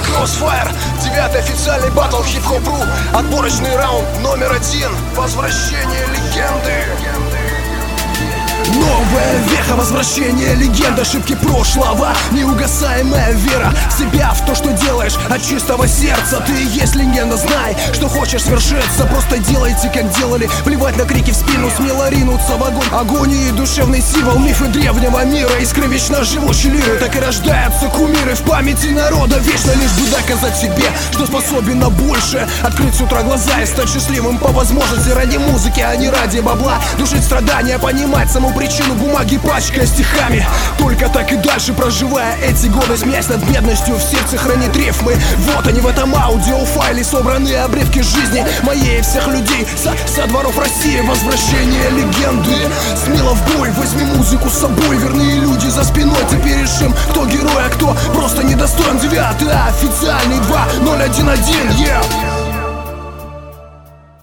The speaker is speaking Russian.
Crossfire, 9-й официальный батл хип-хоп.ру. Отборочный раунд номер 1. Возвращение легенды. Новая веха, возвращение легенды, ошибки прошлого, неугасаемая вера в себя, в то, что делаешь от чистого сердца. Ты и есть легенда, знай, что хочешь свершиться. Просто делайте, как делали, плевать на крики в спину, смело ринуться в огонь. Агонии, душевный символ, мифы древнего мира, искры вечно живущие лиры. Так и рождаются кумиры в памяти народа вечно, лишь бы доказать себе, что способен на большее. Открыть с утра глаза и стать счастливым по возможности, ради музыки, а не ради бабла. Душить страдания, понимать саму причину, бумаги пачкая стихами. Только так и дальше, проживая эти годы, смеясь над бедностью, в сердце хранит рифмы. Вот они в этом аудиофайле, собранные обрывки жизни моей и всех людей со дворов России. Возвращение легенды. Смело в бой, возьми музыку с собой. Верные люди за спиной, теперь решим, кто герой, а кто просто недостоин. 9-й официальный 2011, yeah.